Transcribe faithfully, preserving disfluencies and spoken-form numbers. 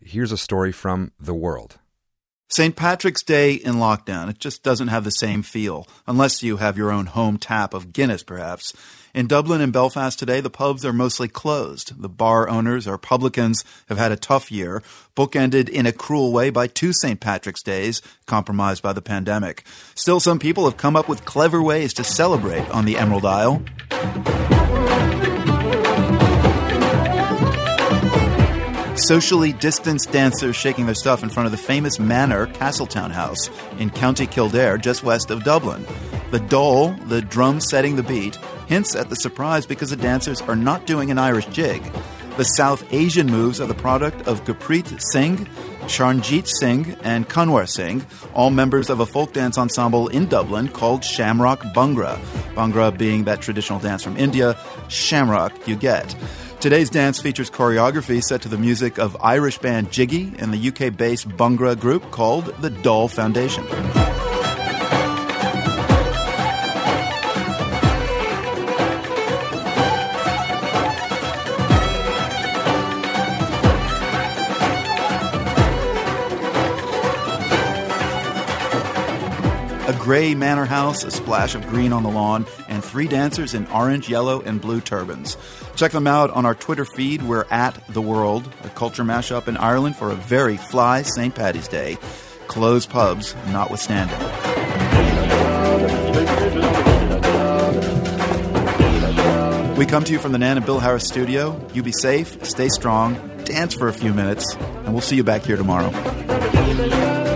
here's a story from The World. Saint Patrick's Day in lockdown. It just doesn't have the same feel, unless you have your own home tap of Guinness, perhaps. In Dublin and Belfast today, the pubs are mostly closed. The bar owners or publicans have had a tough year, bookended in a cruel way by two Saint Patrick's Days, compromised by the pandemic. Still, some people have come up with clever ways to celebrate on the Emerald Isle. Socially distanced dancers shaking their stuff in front of the famous manor Castletown House in County Kildare, just west of Dublin. The dole, the drum setting the beat, hints at the surprise because the dancers are not doing an Irish jig. The South Asian moves are the product of Gurpreet Singh, Charanjit Singh, and Kanwar Singh, all members of a folk dance ensemble in Dublin called Shamrock Bhangra. Bhangra being that traditional dance from India, Shamrock you get. Today's dance features choreography set to the music of Irish band Jiggy and the U K-based Bhangra group called the Doll Foundation. A gray manor house, a splash of green on the lawn, and three dancers in orange, yellow, and blue turbans. Check them out on our Twitter feed. We're at The World, a culture mashup in Ireland for a very fly Saint Paddy's Day. Closed pubs notwithstanding. We come to you from the Nan and Bill Harris studio. You be safe, stay strong, dance for a few minutes, and we'll see you back here tomorrow.